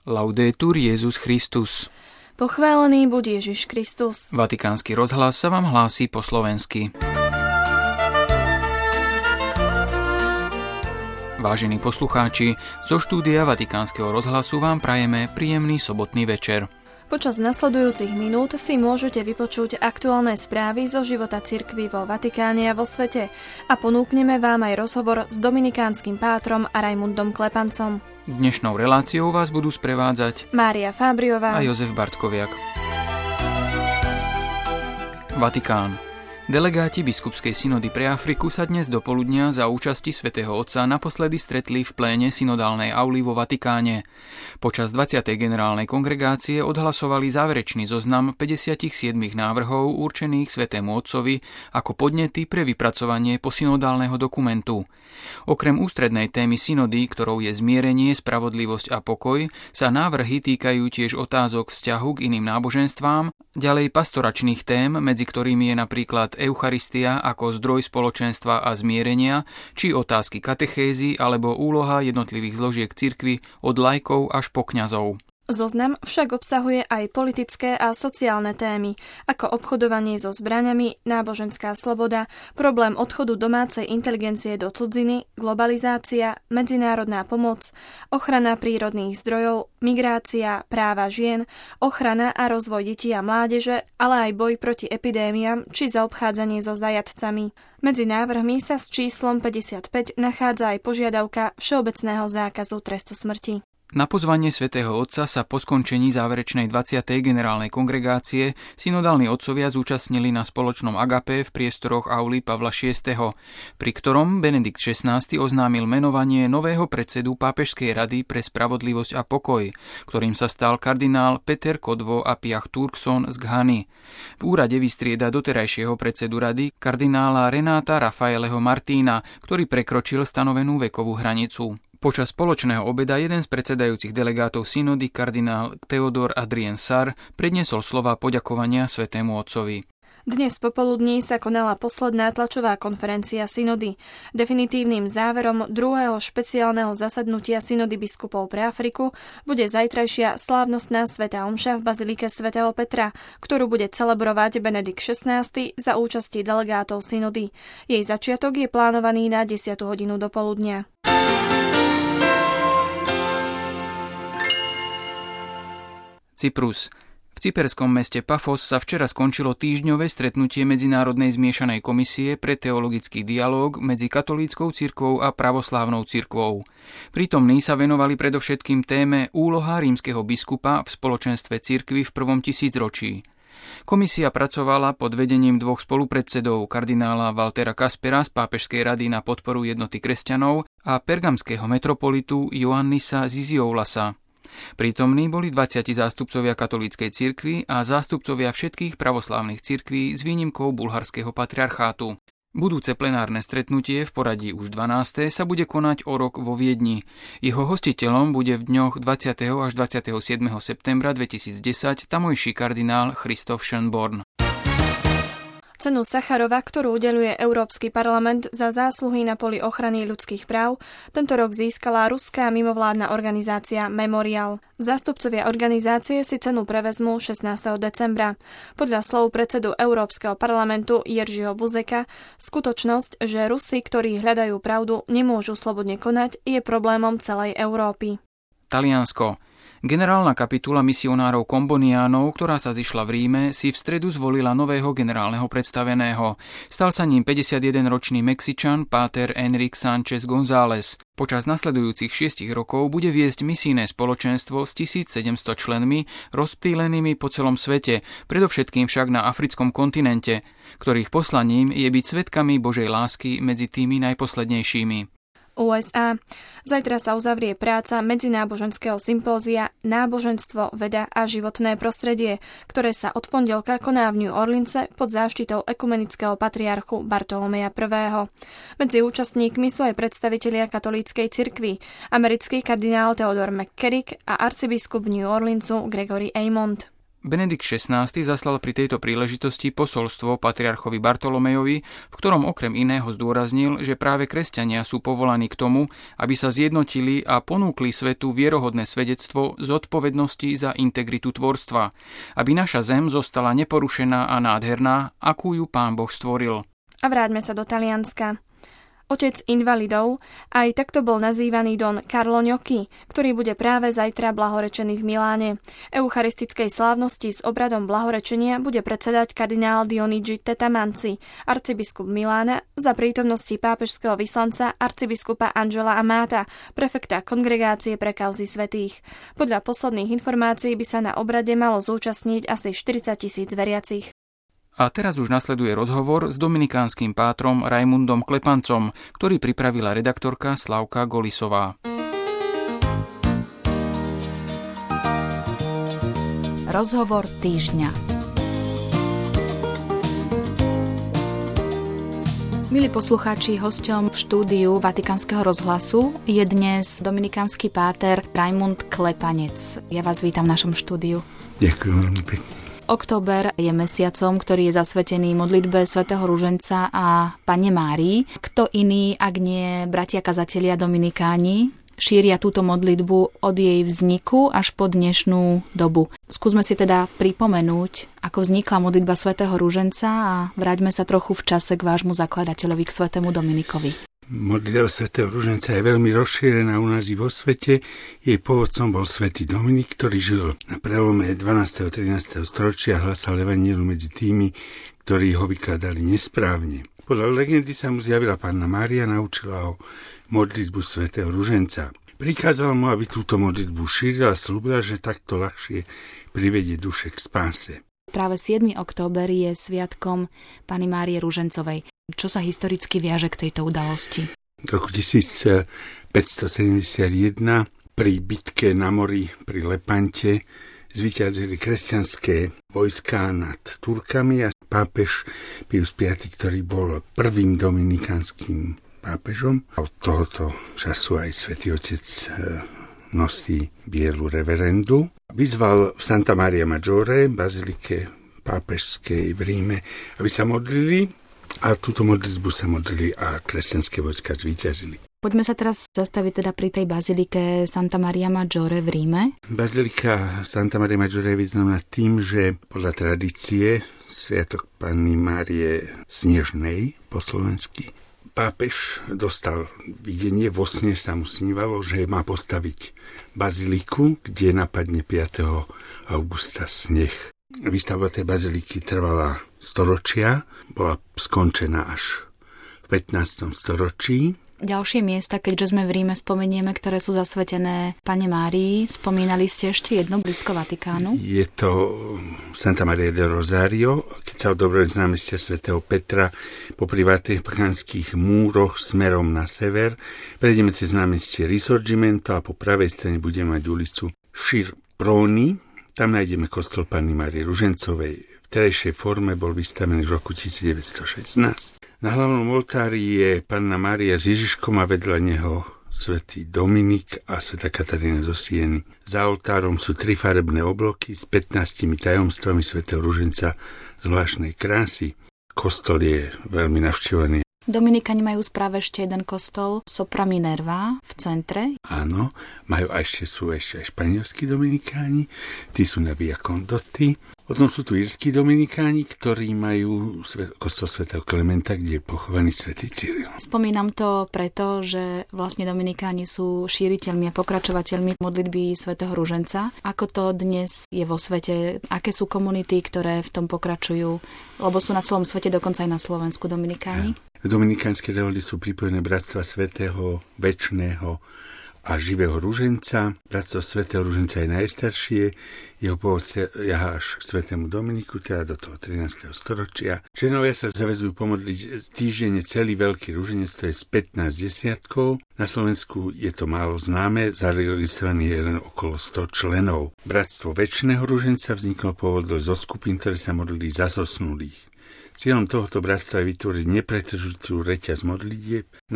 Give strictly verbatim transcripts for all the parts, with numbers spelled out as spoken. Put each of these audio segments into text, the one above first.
Laudetur Jesus Christus. Pochválený buď Ježiš Kristus. Vatikánsky rozhlas sa vám hlási po slovensky. Vážení poslucháči, zo štúdia Vatikánskeho rozhlasu vám prajeme príjemný sobotný večer. Počas nasledujúcich minút si môžete vypočuť aktuálne správy zo života cirkvi vo Vatikáne a vo svete a ponúkneme vám aj rozhovor s dominikánskym pátrom a Rajmundom Klepancom. Dnešnou reláciou vás budú sprevádzať Mária Fábriová a Jozef Bartkoviak. Vatikán. Delegáti biskupskej synody pre Afriku sa dnes dopoludnia za účasti svätého Otca naposledy stretli v pléne synodálnej auly vo Vatikáne. Počas dvadsiatej generálnej kongregácie odhlasovali záverečný zoznam päťdesiatsedem návrhov určených svätému Otcovi ako podnety pre vypracovanie posynodálneho dokumentu. Okrem ústrednej témy synody, ktorou je zmierenie, spravodlivosť a pokoj, sa návrhy týkajú tiež otázok vzťahu k iným náboženstvám, ďalej pastoračných tém, medzi ktorými je napríklad Eucharistia ako zdroj spoločenstva a zmierenia, či otázky katechézy alebo úloha jednotlivých zložiek cirkvi od laikov až po kňazov. Zoznam však obsahuje aj politické a sociálne témy, ako obchodovanie so zbraňami, náboženská sloboda, problém odchodu domácej inteligencie do cudziny, globalizácia, medzinárodná pomoc, ochrana prírodných zdrojov, migrácia, práva žien, ochrana a rozvoj detí a mládeže, ale aj boj proti epidémiám či zaobchádzanie so zajatcami. Medzi návrhmi sa s číslom päťdesiatpäť nachádza aj požiadavka všeobecného zákazu trestu smrti. Na pozvanie svätého Otca sa po skončení záverečnej dvadsiatej generálnej kongregácie synodálni otcovia zúčastnili na spoločnom agapé v priestoroch auly Pavla šiesteho, pri ktorom Benedikt šestnásty oznámil menovanie nového predsedu Pápežskej rady pre spravodlivosť a pokoj, ktorým sa stal kardinál Peter Kodvo Apiach Turkson z Ghany. V úrade vystrieda doterajšieho predsedu rady kardinála Renáta Rafaeleho Martína, ktorý prekročil stanovenú vekovú hranicu. Počas spoločného obeda jeden z predsedajúcich delegátov synody, kardinál Theodor Adrien Sar, predniesol slová poďakovania svätému Otcovi. Dnes popoludní sa konala posledná tlačová konferencia synody. Definitívnym záverom druhého špeciálneho zasadnutia synody biskupov pre Afriku bude zajtrajšia slávnostná svätá omša v bazilike svätého Petra, ktorú bude celebrovať Benedikt šestnásty za účasti delegátov synody. Jej začiatok je plánovaný na desiatu hodinu dopoludnia. Cyprus. V cyperskom meste Pafos sa včera skončilo týždňové stretnutie Medzinárodnej zmiešanej komisie pre teologický dialóg medzi katolíckou cirkvou a pravoslávnou cirkvou. Prítomní sa venovali predovšetkým téme úloha rímskeho biskupa v spoločenstve cirkvi v prvom tisícročí. Komisia pracovala pod vedením dvoch spolupredsedov, kardinála Valtera Kaspera z Pápežskej rady na podporu jednoty kresťanov a pergamského metropolitu Ioannisa Zizioulasa. Prítomní boli dvadsiati zástupcovia katolíckej cirkvi a zástupcovia všetkých pravoslávnych cirkví s výnimkou bulharského patriarchátu. Budúce plenárne stretnutie v poradí už dvanáste sa bude konať o rok vo Viedni. Jeho hostiteľom bude v dňoch dvadsiateho až dvadsiateho siedmeho septembra dvetisícdesať tamojší kardinál Christoph Schönborn. Cenu Sacharova, ktorú udeľuje Európsky parlament za zásluhy na poli ochrany ľudských práv, tento rok získala ruská mimovládna organizácia Memorial. Zástupcovia organizácie si cenu prevezmú šestnásteho decembra. Podľa slov predsedu Európskeho parlamentu Jeržiho Buzeka, skutočnosť, že Rusi, ktorí hľadajú pravdu, nemôžu slobodne konať, je problémom celej Európy. Taliansko. Generálna kapitula misionárov komboniánov, ktorá sa zišla v Ríme, si v stredu zvolila nového generálneho predstaveného. Stal sa ním päťdesiatjedenročný Mexičan páter Enrique Sánchez González. Počas nasledujúcich šiestich rokov bude viesť misijné spoločenstvo s tisícsedemsto členmi rozptýlenými po celom svete, predovšetkým však na africkom kontinente, ktorých poslaním je byť svedkami Božej lásky medzi tými najposlednejšími. ú es á. Zajtra sa uzavrie práca medzináboženského sympózia Náboženstvo, veda a životné prostredie, ktoré sa od pondelka koná v New Orleanse pod záštitou ekumenického patriarchu Bartolomeja prvého. Medzi účastníkmi sú aj predstavitelia katolíckej cirkvi, americký kardinál Theodore McCarrick a arcibiskup New Orleansu Gregory Aymond. Benedikt šestnásty zaslal pri tejto príležitosti posolstvo patriarchovi Bartolomejovi, v ktorom okrem iného zdôraznil, že práve kresťania sú povolaní k tomu, aby sa zjednotili a ponúkli svetu vierohodné svedectvo zodpovednosti za integritu tvorstva, aby naša zem zostala neporušená a nádherná, akú ju Pán Boh stvoril. A vráťme sa do Talianska. Otec invalidov, aj takto bol nazývaný don Carlo Gnocchi, ktorý bude práve zajtra blahorečený v Miláne. Eucharistickej slávnosti s obradom blahorečenia bude predsedať kardinál Dionigi Tettamanzi, arcibiskup Milána, za prítomnosti pápežského vyslanca arcibiskupa Angela Amata, prefekta Kongregácie pre kauzy svätých. Podľa posledných informácií by sa na obrade malo zúčastniť asi štyridsať tisíc veriacich. A teraz už nasleduje rozhovor s dominikánskym pátrom Raimundom Klepancom, ktorý pripravila redaktorka Slavka Golisová. Rozhovor týždňa. Milí poslucháči, hosťom v štúdiu Vatikánskeho rozhlasu je dnes dominikánsky páter Raimund Klepanec. Ja vás vítam v našom štúdiu. Ďakujem veľmi pekne. Október je mesiacom, ktorý je zasvetený modlitbe svätého Ruženca a Panne Márii. Kto iný, ak nie bratia kazatelia dominikáni, šíria túto modlitbu od jej vzniku až po dnešnú dobu. Skúsme si teda pripomenúť, ako vznikla modlitba svätého Ruženca a vráťme sa trochu v čase k vášmu zakladateľovi, k svätému Dominikovi. Modlitba svätého Ruženca je veľmi rozšírená u nás i vo svete. Jej pôvodcom bol svätý Dominik, ktorý žil na prelome dvanásteho a trinásteho storočia a hlásal evanjelium medzi tými, ktorí ho vykladali nesprávne. Podľa legendy sa mu zjavila Panna Mária, naučila ho modlitbu svätého Ruženca. Prikázala mu, aby túto modlitbu šírila a slúbila, že takto ľahšie privedie duše k spáse. Práve siedmy október je sviatkom Panny Márie Ružencovej. Čo sa historicky viaže k tejto udalosti? V roku tisícpäťstosedemdesiatjeden pri bitke na mori pri Lepante zvíťazili kresťanské vojská nad Turkami a pápež Pius piaty, ktorý bol prvým dominikánskym pápežom. Od tohoto času aj Svätý Otec nosí bielu reverendu. Vyzval v Santa Maria Maggiore, bazilike pápežskej v Ríme, aby sa modlili a túto modlitbu sa modlili a kresťanské vojska zvíťazili. Poďme sa teraz zastaviť teda pri tej bazilike Santa Maria Maggiore v Ríme. Bazilika Santa Maria Maggiore je významná tým, že podľa tradície sviatok Panny Márie Snežnej po slovensky pápež dostal videnie, vo sne sa mu snívalo, že má postaviť baziliku, kde napadne piateho augusta sneh. Výstavba tej baziliky trvala storočia, bola skončená až v pätnástom storočí. Ďalšie miesta, keďže sme v Ríme, spomenieme, ktoré sú zasvetené Panne Márii. Spomínali ste ešte jedno blízko Vatikánu? Je to Santa Maria del Rosario, keď sa odobrali z námestia svätého Petra po vatikanských múroch smerom na sever. Prejdeme cez námestie Risorgimento a po pravej strane budeme mať ulicu Schirproni. Tam nájdeme kostol Panny Márie Ružencovej. V terajšej forme bol vystavený v roku devätnásťstošestnásť. Na hlavnom oltári je Panna Mária s Ježiškom a vedľa neho svätý Dominik a svätá Katarína zo Sieny. Za oltárom sú tri farebné obloky s pätnástimi tajomstvami svätého Ruženca zvláštnej krásy. Kostol je veľmi navštevovaný. Dominikáni majú správe ešte jeden kostol, Sopra Minerva v centre. Áno, majú a ešte sú ešte aj španielskí dominikáni, tí sú na Via Condotti. Potom sú tu írski dominikáni, ktorí majú kostol svätého Klementa, kde je pochovaný svätý Cyril. Spomínam to preto, že vlastne dominikáni sú šíriteľmi a pokračovateľmi modlitby svätého Ruženca. Ako to dnes je vo svete? Aké sú komunity, ktoré v tom pokračujú? Lebo sú na celom svete, dokonca aj na Slovensku dominikáni. V dominikánskej reholi sú pripojené bratstva svätého Večného a živého Ruženca. Bratstvo svätého Ruženca je najstaršie, jeho pôvod siaha až k svätému Dominiku, teda do toho trinásteho storočia. Ženovia sa zavezujú pomodliť týždenne celý veľký ruženec, to je z pätnásť desiatkov. Na Slovensku je to málo známe, zaregistrovaný je len okolo sto členov. Bratstvo Večného Ruženca vzniklo pôvodom zo skupín, ktoré sa modlili za zosnulých. Cieľom tohoto bratstva je vytvoriť nepretržitú reťaz modlitieb. Na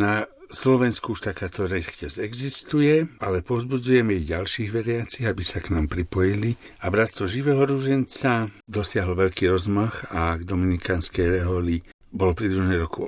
Slovensku už takáto reťaz existuje, ale povzbudzujeme i ďalších veriacich, aby sa k nám pripojili. A Bratstvo živého ruženca dosiahlo veľký rozmach a k dominikánskej reholi bolo pridružené roku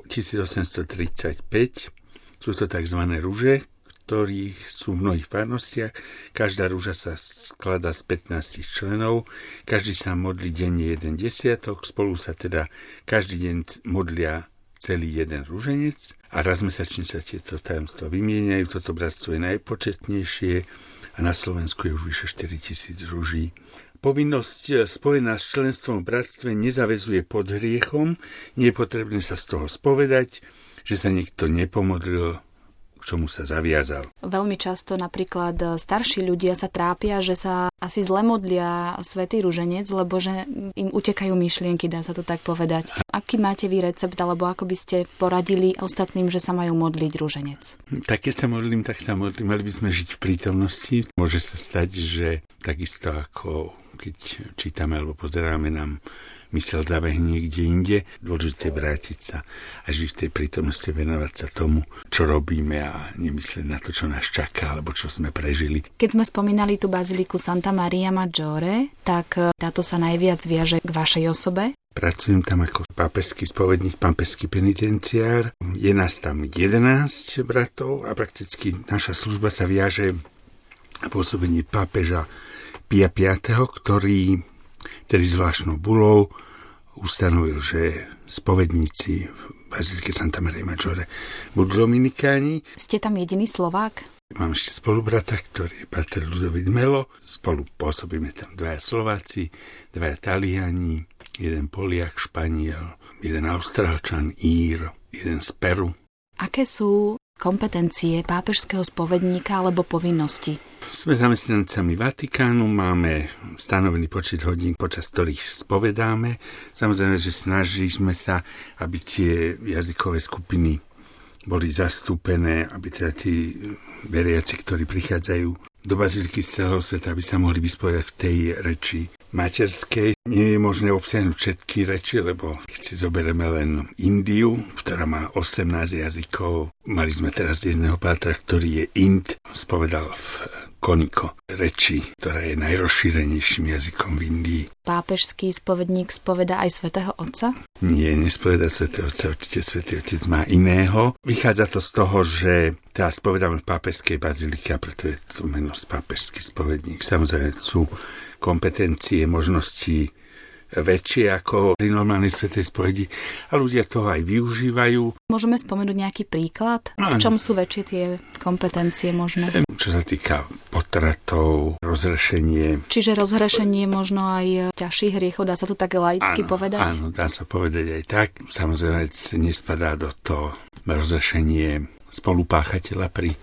tisícosemstotridsaťpäť. Sú to tzv. Ruže, ktorých sú v mnohých farnostiach. Každá rúža sa skladá z pätnásť členov, každý sa modlí denne jeden desiatok, spolu sa teda každý deň modlia celý jeden rúženec a raz mesačne sa tieto tajomstva vymieňajú. Toto bratstvo je najpočetnejšie a na Slovensku je už vyše štyritisíc rúží. Povinnosť spojená s členstvom v bratstve nezaväzuje pod hriechom, nie je potrebné sa z toho spovedať, že sa niekto nepomodlil, k čomu sa zaviazal. Veľmi často napríklad starší ľudia sa trápia, že sa asi zle modlia svätý ruženec, lebo že im utekajú myšlienky, dá sa to tak povedať. Aký máte vy recept, alebo ako by ste poradili ostatným, že sa majú modliť ruženec? Tak keď sa modlím, tak sa modlím. Mali by sme žiť v prítomnosti. Môže sa stať, že takisto ako keď čítame alebo pozeráme, nám mysel zabehne niekde inde. Dôležité vrátiť sa a žiť v tej prítomnosti, venovať sa tomu, čo robíme a nemyslieť na to, čo nás čaká alebo čo sme prežili. Keď sme spomínali tú baziliku Santa Maria Maggiore, tak táto sa najviac viaže k vašej osobe. Pracujem tam ako pápežský spovedník, pápežský penitenciár. Je nás tam jedenásť bratov a prakticky naša služba sa viaže na pôsobenie pápeža Pia piateho, ktorý tedy zvláštnou bulou ustanovil, že spovedníci v bazilike Santa Maria Maggiore budú dominikáni. Ste tam jediný Slovák? Mám ešte spolubrata, ktorý je pater Ludovít Melo. Spolu pôsobíme tam dvaja Slováci, dvaja Taliani, jeden Poliak, Španiel, jeden Austrálčan, Ír, jeden z Peru. Aké sú kompetencie pápežského spovedníka alebo povinnosti? Sme zamestnancami Vatikánu, máme stanovený počet hodín, počas ktorých spovedáme. Samozrejme, že snažíme sa, aby tie jazykové skupiny boli zastúpené, aby teda tí veriaci, ktorí prichádzajú do baziliky z celého sveta, aby sa mohli vyspovedať v tej reči materskej. Nie je možné obsiahnuť všetky reči, lebo keď si zoberieme len Indiu, ktorá má osemnásť jazykov, mali sme teraz jedného pátra, ktorý je Ind, spovedal v Koniko reči, ktorá je najrozšírenejším jazykom v Indii. Pápežský spovedník spovedá aj svätého Otca? Nie, nespovedá svätého Otca, určite svätý Otec má iného. Vychádza to z toho, že tá spovedáme v pápežskej bazilike, a preto je to meno pápežský spovedník. Samozrejme sú kompetencie, možnosti väčšie ako pri normálnej svätej spovedi a ľudia toho aj využívajú. Môžeme spomenúť nejaký príklad? V čom sú väčšie tie kompetencie možno? Čo sa týka potratov, rozhrešenie. Čiže rozhrešenie možno aj ťažších hriechov, dá sa to tak laicky áno, povedať? Áno, dá sa povedať aj tak. Samozrejme, nespadá do toho rozhrešenie spolupáchateľa pri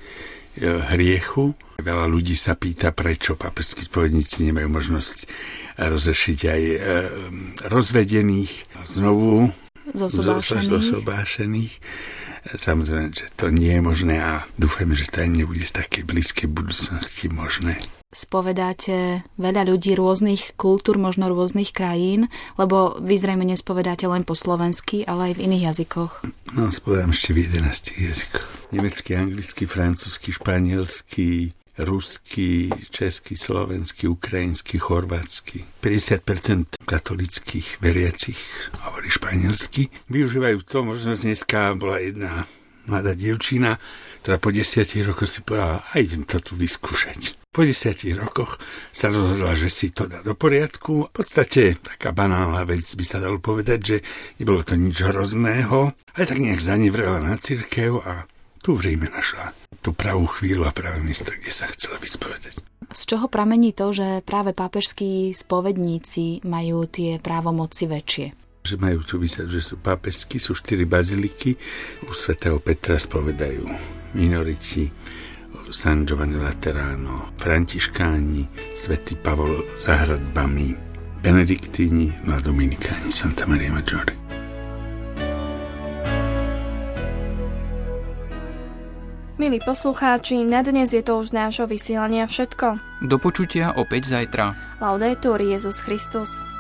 hriechu. Veľa ľudí sa pýta, prečo pápežskí spovedníci nemajú možnosť rozrešiť aj e, rozvedených, znovu zosobášených. Samozrejme, že to nie je možné a dúfajme, že to aj nebude v takej blízkej budúcnosti možné. Spovedáte veľa ľudí rôznych kultúr, možno rôznych krajín, lebo vy zrejme nespovedáte len po slovensky, ale aj v iných jazykoch. No, spovedám ešte v jedenástich jazykoch. Nemecký, anglický, francúzsky, španielsky, ruský, český, slovenský, ukrajinský, chorvátsky. päťdesiat percent katolických veriacich hovorí španielsky. Využívajú to, možno dneska bola jedna mladá dievčina, ktorá po desiatich rokoch si povedala, a idem to tu vyskúšať. Po desiatich rokoch sa rozhodla, že si to dá do poriadku. V podstate taká banálna vec by sa dalo povedať, že nebolo to nič hrozného, ale tak nejak zanevrela na cirkev a tu v Ríme našla tú pravú chvíľu a práve miesto, kde sa chcela vyspovedať. Z čoho pramení to, že práve pápežskí spovedníci majú tie právomoci väčšie? Že majú tu vysať, že sú pápežskí, sú štyri baziliky. U svätého Petra spovedajú minoriti, San Giovanni Laterano, františkáni, svätý Pavol za hradbami, benediktíni, no a dominikáni Santa Maria Maggiore. Milí poslucháči, na dnes je to už z nášho vysielania všetko. Do počutia opäť zajtra. Laudetur Jesus Christus.